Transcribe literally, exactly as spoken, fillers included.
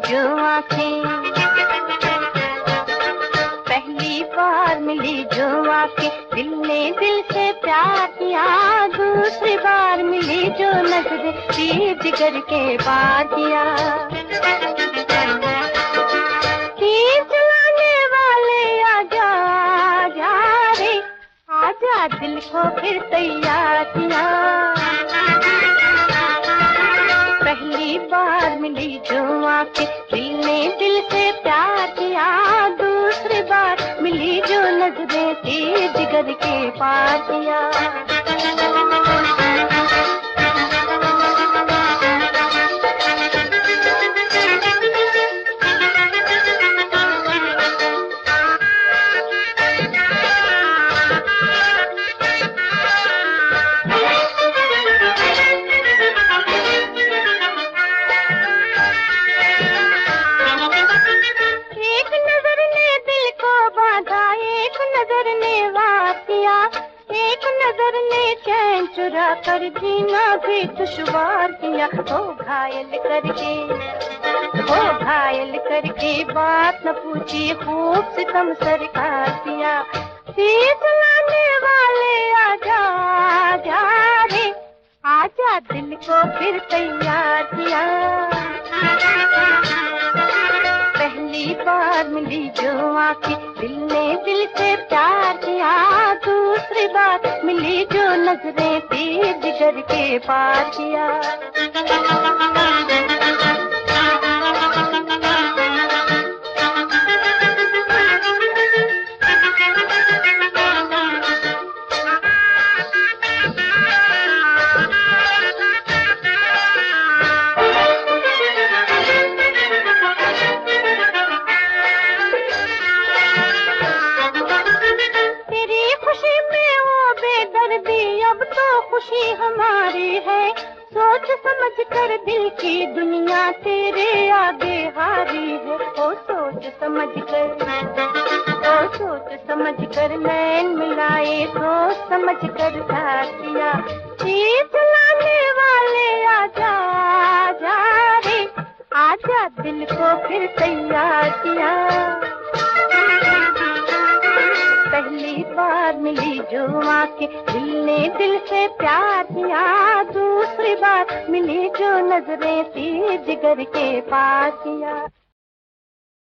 जो आंखें, पहली बार मिली जो आंखें, दिल ने दिल से प्यार किया। दूसरी बार मिली जो नजरें, तीर जिगर के पार किया। तीर चलाने वाले आजा आजा रे, आजा दिल को फिर तैयार किया। पहली बार मिली जो आंखें, दिल ने दिल से प्यार किया। दूसरी बार मिली जो नजरें, तीर जिगर के पार किया। चुरा कर जीना भी दुश्वार किया। ओ घायल करके, ओ घायल करके बात न पूछी, खूब सितम सरकार किया। तीर चलाने वाले आजा आजा रे, आजा दिल को फिर तैयार किया। पहली बार मिली जो आंखें, दिल ने दिल से प्यार किया। दूसरी बार मिली जो नजरें, तीर जिगर के पार किया। अब तो खुशी हमारी है, सोच समझ कर दिल की दुनिया तेरे आगे हारी है। ओ सोच समझ कर, ओ सोच समझ कर नैन मिलाए, सोच समझ कर साथ दिया। तीर चलाने वाले आजा आजा रे, आजा दिल को फिर तैयार किया। पहली बार मिली जो आंखें, दिल ने दिल से प्यार किया। दूसरी बार मिली जो नजरें, तीर जिगर के पार किया।